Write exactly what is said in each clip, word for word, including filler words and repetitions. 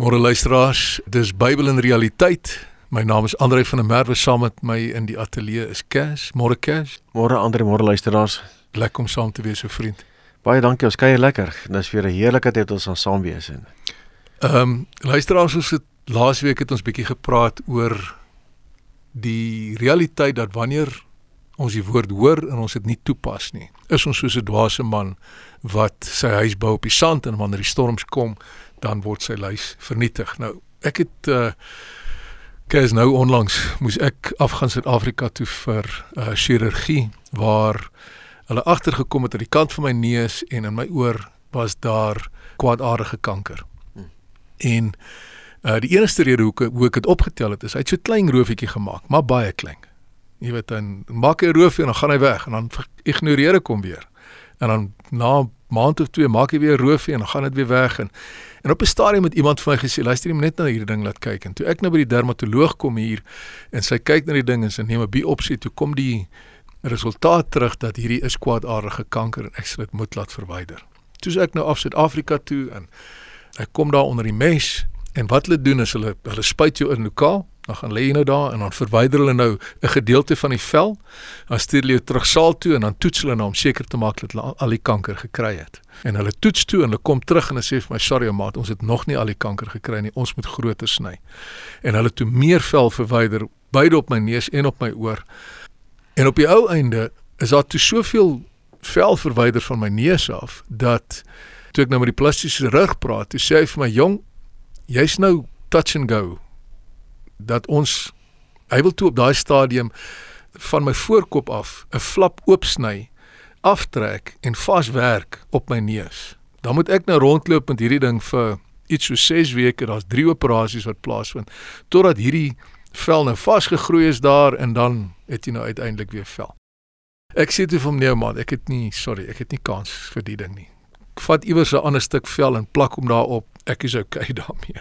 Môre luisteraars, dis Bybel en Realiteit. My naam is André van der Merwe, saam met my in die ateljee is Cash. Môre Cash. Môre André, môre luisteraars. Lekker om saam te wees, o vriend. Baie dankie, ons kuier lekker. Dis weer 'n heerlike tyd ons aan saam wees. Ehm um, luisteraars, ons het laasweek het ons bietjie gepraat oor die realiteit dat wanneer ons die woord hoor en ons dit nie toepas nie, is ons soos 'n dwaase man wat sy huis bou op die sand en wanneer die storms kom, dan word sy huis vernietig. Nou, ek het uh, Kes nou onlangs moes ek afgaan Suid-Afrika toe vir uh, chirurgie, waar hulle agtergekom het aan die kant van my neus en in my oor was daar kwaadaardige kanker. Hmm. En uh, die enigste rede hoe, hoe ek het opgetel het is, hy het so 'n klein roofietjie gemaak, maar baie klein. Jy weet, dan maak hy 'n roofie en dan gaan hy weg en dan ignoreer ek hom weer. En dan na 'n maand of twee maak hy weer 'n roofie en dan gaan dit weer weg. En, en op 'n stadium het iemand vir my gesê, luister jy net na hierdie ding laat kyk. En toe ek nou by die dermatoloog kom hier en sy kyk na die ding en sy neem 'n biopsie, toe kom die resultaat terug dat hierdie is kwaadaardige kanker en ek sal dit moet laat verwyder. Toe is ek nou af Suid-Afrika toe en ek kom daar onder die mes en wat hulle doen is hulle, hulle spuit jou in lokaal, dan gaan lê jy nou daar en dan verwyder hulle nou 'n gedeelte van die vel, dan stuur hulle jou terug saal toe en dan toets hulle nou om seker te maak dat hulle al die kanker gekry het. En hulle toets toe en hulle kom terug en hulle sê vir my, sorry maat, ons het nog nie al die kanker gekry nie, ons moet groter sny. En hulle toe meer vel verwyder, beide op my neus en op my oor. En op die ou einde is daar toe soveel vel verwyder van my neus af, dat toe ek nou met die plastiese chirurg praat, toe sê hy vir my, jong, jy's nou touch and go, dat ons, hy wil toe op daai stadium van my voorkop af 'n flap oopsny, aftrek en vaswerk op my neus. Dan moet ek nou rondloop met hierdie ding vir iets so ses weke, daar's drie operasies wat plaasvind, totdat hierdie vel nou vasgegroei is daar en dan het jy nou uiteindelik weer vel. Ek sê toe vir hom, nee maat, ek het nie, sorry, ek het nie kans vir die ding nie. Ek vat iewers 'n ander stuk vel en plak hom daarop, ek is okay daarmee.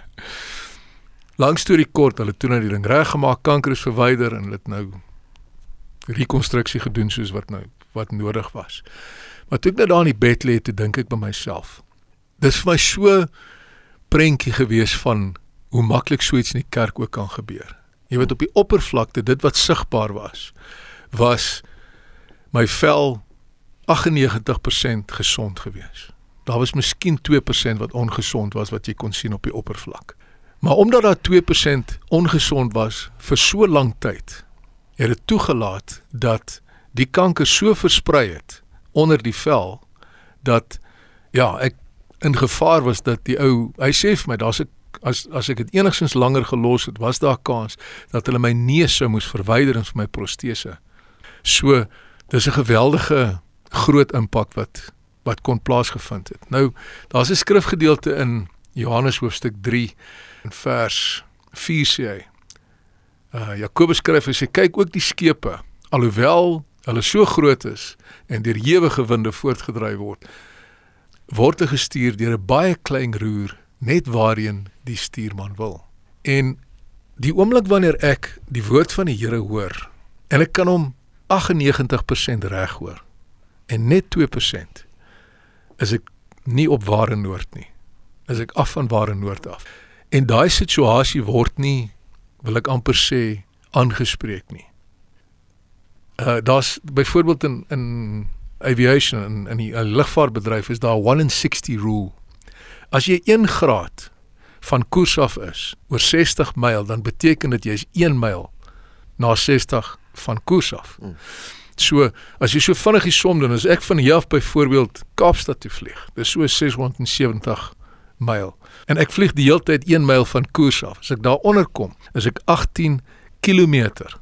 Lang storie kort, hulle het toe nou die ding reggemaak, kanker is verwyder en hulle het nou rekonstruksie gedoen soos wat nou wat nodig was. Maar toe ek nou daar in die bed lê, toe dink ek by myself, dis vir my so prentjie gewees van hoe maklik so iets in die kerk ook kan gebeur. Jy weet, op die oppervlakte, dit wat sigbaar was, was my vel agt en negentig persent gesond gewees. Daar was miskien twee persent wat ongesond was, wat jy kon sien op die oppervlak. Maar omdat daar twee persent ongesond was vir so lang tyd, het dit toegelaat dat die kanker so versprei het onder die vel, dat ja, ek in gevaar was dat die ou, hy sê vir my, daar's ek, as, as ek het enigstens langer gelos het, was daar kans dat hulle my neus sou moes verwyder en vir my prostese. So, dis 'n geweldige groot impak wat, wat kon plaasgevind het. Nou, daar's 'n skrifgedeelte in Johannes hoofstuk drie, in vers vier sê hy, uh, Jakobus skryf en sê, kyk ook die skepe, alhoewel hulle so groot is, en deur ewige winde voortgedryf word, word hulle gestuur deur 'n baie klein roer, net waarheen die stuurman wil. En die oomblik wanneer ek die woord van die Here hoor, en ek kan hom agt en negentig persent reg hoor, en net twee persent, is ek nie op ware noord nie, is ek af van ware noord af. En daai situasie word nie, wil ek amper sê, aangespreek nie. Uh, daar's byvoorbeeld in, in aviation, in, in die lugvaartbedryf, is daar one in sixty rule. As jy een graad van koers af is, oor sestig myl, dan beteken dit jy is een myl na sestig van koers af. Mm. So, as jy so vinnig die som doen, as ek van hier af byvoorbeeld Kaapstad toe vlieg, dis so ses honderd en sewentig myl, en ek vlieg die hele tyd een myl van koers af, as ek daar onder kom, is ek agttien kilometer,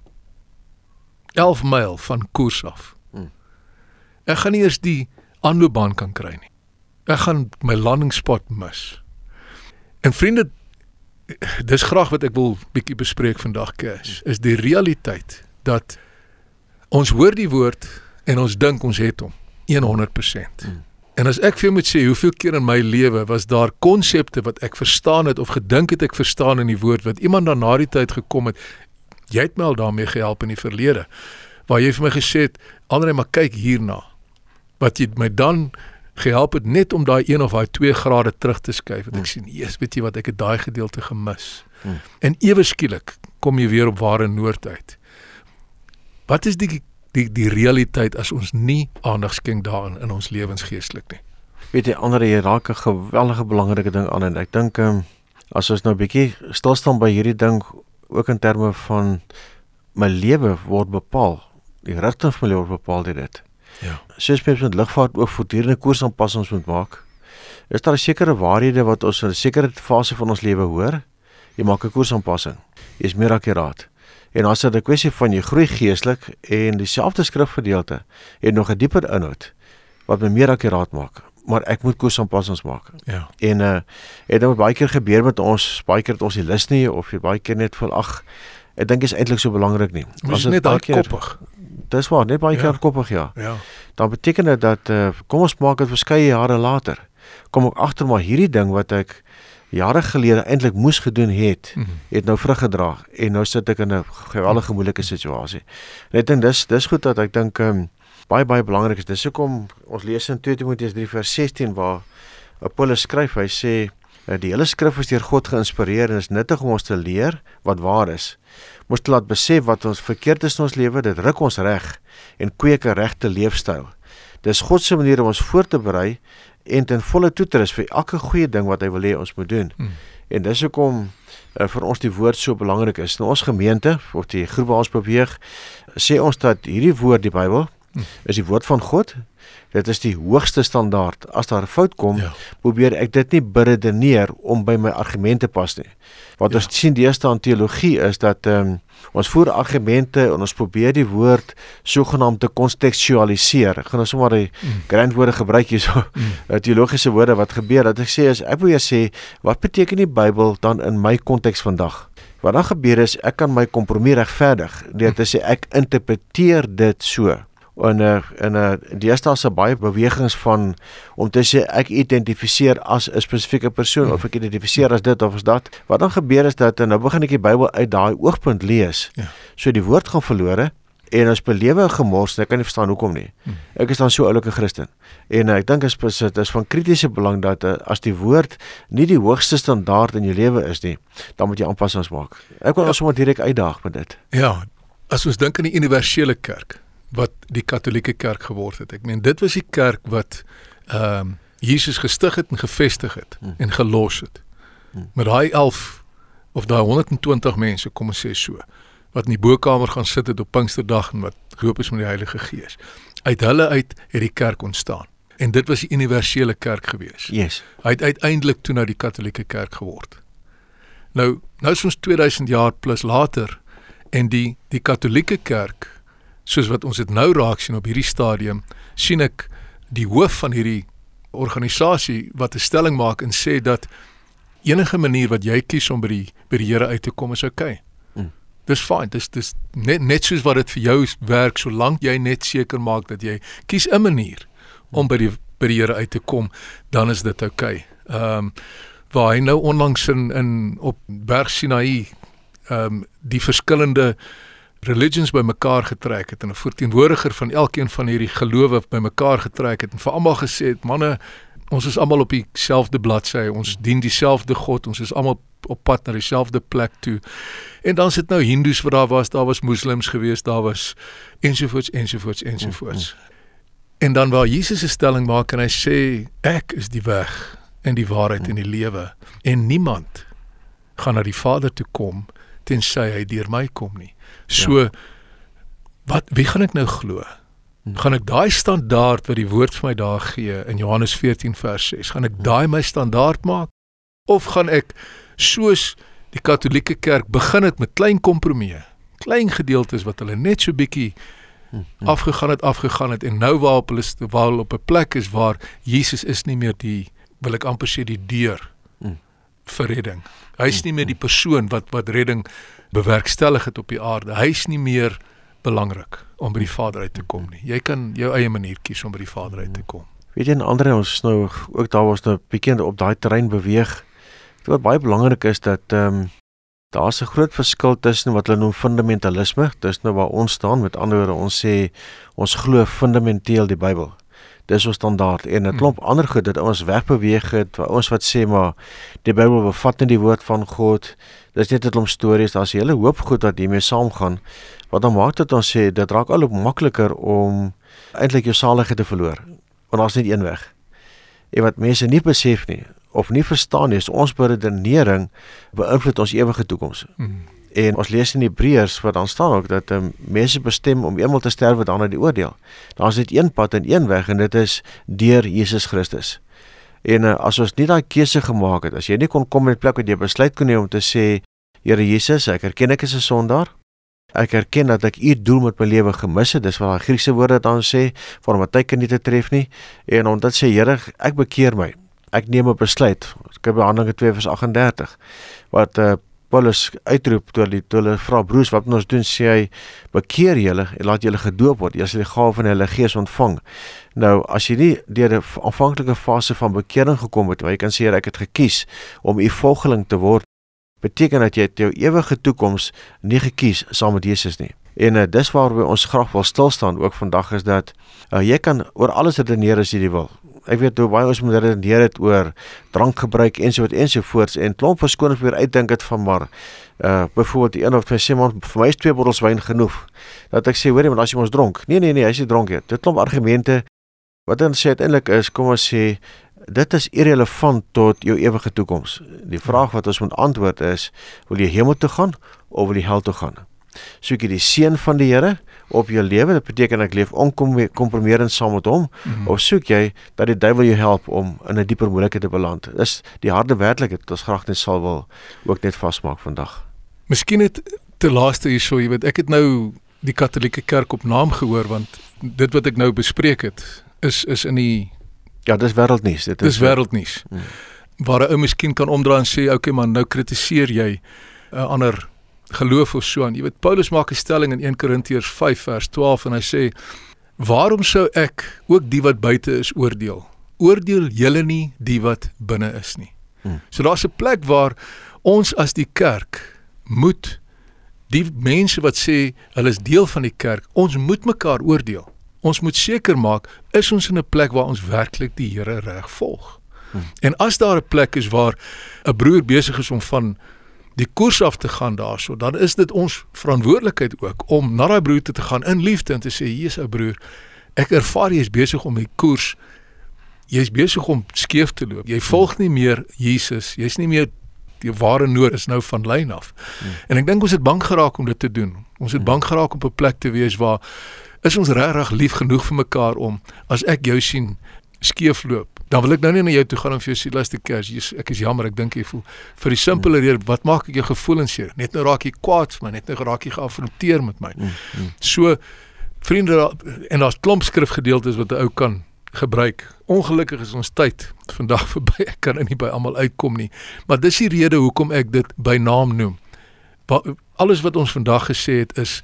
elf myl van koers af. Hmm. Ek gaan nie eers die aanloopbaan kan kry nie. Ek gaan my landingsspot mis. En vriende, dis graag wat ek wil bietjie bespreek vandag, Kes, is die realiteit, dat ons hoor die woord, en ons dink ons het hom, honderd persent. Hmm. En as ek vir jou moet sê, hoeveel keer in my lewe was daar konsepte wat ek verstaan het, of gedink het ek verstaan in die woord, wat iemand dan na die tyd gekom het, jy het my al daarmee gehelp in die verlede, waar jy vir my gesê het, André, maar kyk hierna, wat jy my dan gehelp het net om daai een of daai twee grade terug te skuif. Want ek sê, yes, weet jy wat, ek het daai gedeelte gemis. Hmm. En ewe skielik kom jy weer op ware noord uit. Wat is die, die, die realiteit as ons nie aandag skenk daarin in ons lewens geestelik nie? Weet jy, ander, jy raak 'n geweldige belangrike ding aan, en ek dink, um, as ons nou 'n bietjie stilstaan by hierdie ding, ook in terme van my lewe word bepaal, die rigting van my lewe word bepaal deur dit. Ja. Soos mens met lugvaart ook voortdurende koersaanpassings moet maak, is daar 'n sekere waarhede wat ons in 'n sekere fase van ons lewe hoor. Jy maak 'n koersaanpassing, jy is meer akkuraat. En as dit 'n kwessie van jy groei geestelik, en dieselfde skrifgedeelte het nog 'n dieper inhoud wat my meer akkuraat maak, maar ek moet koersaanpassings maak. Ja. En uh, het nou baie keer gebeur met ons, baie keer het ons die lus nie, of jy baie keer net voel, ag, ek dink is eintlik so belangrik nie. As dit net hardkoppig. Dis waar, net baie ja. keer hardkoppig, ja. ja. Dan beteken dit dat, uh, kom ons maak dit verskeie jare later, kom ek agter maar hierdie ding wat ek jare gelede eintlik moes gedoen het, mm-hmm. het nou vrug gedra, en nou sit ek in 'n geweldige moeilike situasie. En ek dink dis dis goed dat ek dink um, baie baie belangrik is. Dis hoekom ons lees in twee Timoteus drie vers sestien waar Paulus skryf, hy sê die hele skrif is deur God geïnspireer en is nuttig om ons te leer wat waar is. Moes te laat besef wat ons verkeerd is in ons lewe, dit ruk ons reg en kweek 'n regte leefstyl. Dis God se manier om ons voor te berei en ten volle toe te rus vir elke goeie ding wat hy wil hê ons moet doen. Hmm. En dis hoekom uh, vir ons die woord so belangrik is. In ons gemeente, of die groep waar ons beweeg, sê ons dat hierdie woord, die Bybel, hmm. is die woord van God. Dit is die hoogste standaard. As daar 'n fout kom, ja. probeer ek dit nie beredeneer om by my argumente pas nie. Wat ja. ons sien deesdae in teologie is dat um, ons voer argumente en ons probeer die woord sogenaamd te kontekstualiseer. Ek gaan nou sommer die mm. grand woorde gebruik hier so, mm. teologiese woorde. Wat gebeur, dat ek sê is, ek wil sê, wat beteken die Bybel dan in my konteks vandag? Wat dan gebeur is, ek kan my kompromie regverdig, deur te sê, ek interpreteer dit so. En uh, en uh, deesdae is daar baie bewegings van om te sê ek identifiseer as 'n spesifieke persoon mm. of ek identifiseer as dit of as dat. Wat dan gebeur is dat en nou begin ek die Bybel uit daai oogpunt lees. Ja. So die woord gaan verlore en ons belewe gemors, ek kan nie verstaan hoekom nie. Mm. Ek is dan so oulike Christen. En uh, ek dink is dit is van kritiese belang dat uh, as die woord nie die hoogste standaard in jou lewe is nie, dan moet jy aanpassings maak. Ek wil ja. ons sommer direk uitdaag met dit. Ja, as ons dink aan die universele kerk wat die katholieke kerk geword het. Ek meen, dit was die kerk wat um, Jesus gestig het en gevestig het hmm. en gelos het. Hmm. Met daai elf of daai honderd en twintig mense, kom ons sê so, wat in die bokamer gaan sit het op Pinksterdag en wat gehoop is met die Heilige Gees. Uit hulle uit het die kerk ontstaan. En dit was die universele kerk gewees. Yes. Hy het uiteindelik toe nou die katholieke kerk geword. Nou, nou is ons tweeduisend jaar plus later en die, die katholieke kerk soos wat ons dit nou raak sien op hierdie stadium, sien ek die hoof van hierdie organisasie wat 'n stelling maak en sê dat enige manier wat jy kies om by die, by die Here uit te kom is okay. Mm. Dis fine, dis, dis net, net soos wat dit vir jou werk, solank jy net seker maak dat jy kies 'n manier om by die, by die Here uit te kom, dan is dit okay. Um, waar hy nou onlangs in, in op Berg Sinaï um, die verskillende religions by mekaar getrek het en 'n verteenwoordiger van elkeen van hierdie gelowe by mekaar getrek het en vir almal gesê het, manne, ons is almal op dieselfde bladsy, ons dien dieselfde God, ons is almal op pad na dieselfde plek toe. En dan sit nou Hindoes wat daar was, daar was moslems geweest, daar was ensovoorts, ensovoorts, ensovoorts. Mm-hmm. En dan waar Jesus 'n stelling maak en hy sê, ek is die weg en die waarheid en die lewe en niemand gaan na die Vader toe kom tensy hy deur my kom nie. So, ja. wat, wie gaan ek nou glo? Gaan ek daai standaard wat die woord vir my daar gee in Johannes veertien vers ses, gaan ek daai my standaard maak? Of gaan ek, soos die katholieke kerk begin het met klein kompromieë, klein gedeeltes wat hulle net so bietjie afgegaan het, afgegaan het, en nou waar op hulle, waar hulle op 'n plek is waar Jesus is nie meer die, wil ek amper sê die deur vir redding. Hy is nie meer die persoon wat, wat redding bewerkstellig het op die aarde. Hy is nie meer belangrik om by die Vader uit te kom nie. Jy kan jou eie manier kies om by die Vader uit te kom. Weet jy, en ander ons nou, ook daar was nou bekend op daai terrein beweeg, wat baie belangrik is dat um, daar is 'n groot verskil tussen wat hulle noem fundamentalisme, dis nou waar ons staan, met ander woorde, ons sê, ons glo fundamenteel die Bybel. dis ons standaard, en 'n klomp ander goed dat ons wegbeweeg het, ons wat sê, maar die Bybel bevat nie die woord van God, dis net 'n klomp stories, daar's 'n hele hoop goed wat hiermee saamgaan, wat dan maak dat ons sê, dit raak al hoe makliker om eintlik jou saligheid te verloor, want daar's net een weg. En wat mense nie besef nie, of nie verstaan nie, is ons beredenering beïnvloed ons ewige toekoms. Mm. En ons lees in Hebreërs, wat dan staan ook, dat um, mense bestem om eenmaal te sterwe, daarna die oordeel. Daar is net een pad en een weg, en dit is deur Jesus Christus. En uh, as ons nie daai keuse gemaak het, as jy nie kon kom in 'n plek waar jy besluit kon neem om te sê, Here Jesus, ek erken ek is 'n sondaar, ek erken dat ek u doel met my lewe gemis het, dis wat die Griekse woorde dan sê, vir my tyd kan nie te tref nie, en omdat sê, Here, ek bekeer my, ek neem 'n besluit, ek heb Handelinge twee vers agt en dertig, wat uh, Paulus uitroep, toe hulle, toe hulle vra, broers, wat moet ons doen, sê hy, bekeer julle, en laat julle gedoop word, jy sal die gawe van die Heilige Gees ontvang. Nou, as jy nie deur die aanvanklike fase van bekering gekom het, waar jy kan sê, ek het gekies om u volgeling te word, beteken dat jy jou ewige toekoms nie gekies saam met Jesus nie. En uh, dis waarby ons graag wil stilstaan ook vandag, is dat uh, jy kan oor alles redeneer as jy die wil. Ek weet hoe baie ons moet redeneer het oor drankgebruik ensovoorts ensovoorts, en klomp verskonings weer uitdink het van maar, uh, byvoorbeeld die een of twee sê, man, vir my is twee bottels wyn genoeg, dat ek sê, hoor jy, maar as jy ons dronk, nee, nee, nee, hy is nie dronk het, dit klomp argumente, wat dan sê uiteindelik is, kom ons sê, dit is irrelevant tot jou ewige toekoms. Die vraag wat ons moet antwoord is, wil jy hemel toe gaan, of wil jy hel toe gaan? Soek jy die seën van die Here op jou lewe, dit beteken ek leef onkompromeerend saam met hom, mm-hmm. of soek jy dat die duiwel jou help om in 'n dieper moeilikheid te beland? Dis die harde werklikheid wat ons graag net sal wil ook net vasmaak vandag. Miskien net te laaste hierso, jy weet, ek het nou die Katolieke Kerk op naam gehoor, want dit wat ek nou bespreek het, is, is in die Ja, dis wêreldnuus. Dit is wêreldnuus. Hmm. Waar 'n ou miskien kan omdraai en sê, okay man, nou kritiseer jy 'n uh, ander geloof of so aan. Jy weet, Paulus maak 'n stelling in een Korintiërs vyf vers twaalf, en hy sê, waarom sou ek ook die wat buite is oordeel? Oordeel julle nie die wat binne is nie. Hmm. So daar's 'n plek waar ons as die kerk moet, die mense wat sê, hulle is deel van die kerk, ons moet mekaar oordeel. Ons moet seker maak, is ons in 'n plek waar ons werklik die Here reg volg. Hmm. En as daar 'n plek is waar 'n broer besig is om van die koers af te gaan daarso, dan is dit ons verantwoordelikheid ook om na daai broer te gaan in liefde en te sê, hier is 'n broer, ek ervaar jy is besig om die koers, jy is besig om skeef te loop. Jy volg nie meer Jesus, jy is nie meer, die ware nood is nou van lyn af. Hmm. En ek dink ons het bang geraak om dit te doen. Ons het bang geraak om op 'n plek te wees waar is ons regtig lief genoeg vir mekaar om, as ek jou sien skeef loop, dan wil ek nou nie na jou toe gaan en vir jou sê, luister Kers, ek is jammer, ek dink jy voel, vir die simpele rede, wat maak ek jou gevoelens hier? Net nou raak jy kwaad vir my, net nou raak jy geafronteer met my. Mm, mm. So, vriende, en daar's klomp skrifgedeeltes wat 'n ou kan gebruik. Ongelukkig is ons tyd vandag verby, ek kan nie by almal uitkom nie, maar dis die rede hoekom ek dit by naam noem. Alles wat ons vandag gesê het is,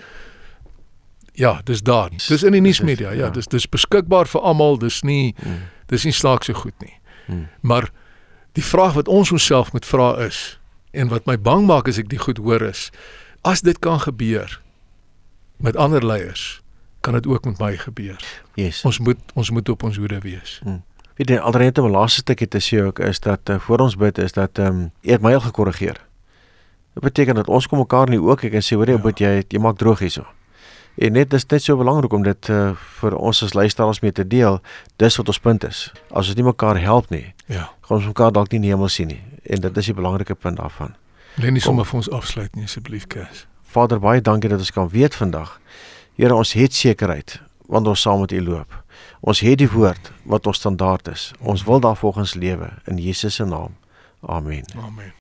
ja, dis daar. Dis in die nuusmedia, ja, dis dis beskikbaar vir almal, dis nie mm. dis nie slaakse goed nie. Mm. Maar die vraag wat ons onsself moet vra is, en wat my bang maak as ek die goed hoor is, as dit kan gebeur met ander leiers, kan dit ook met my gebeur. Yes. Ons moet ons moet op ons hoede wees. Mm. Weet jy, alreeds 'n laaste stukkie te sê ook is dat uh, voor ons bid is dat ehm um, jy het my al gekorrigeer. Dit beteken dat ons kom mekaar nie ook ek en sê hoor jy, ja. bid jy jy maak droog hierso. En net is net so belangrik om dit uh, vir ons as luisteraars mee te deel, dis wat ons punt is. As ons nie mekaar help nie, ja. gaan ons mekaar dalk nie in die hemel sien nie. En dit is die belangrike punt daarvan. Len nie sommer vir ons afsluit nie, asseblief, Kers. Vader, baie dankie dat ons kan weet vandag. Here, ons het sekerheid, want ons saam met U loop. Ons het die woord wat ons standaard is. Ons wil daarvolgens lewe in Jesus se naam. Amen. Amen.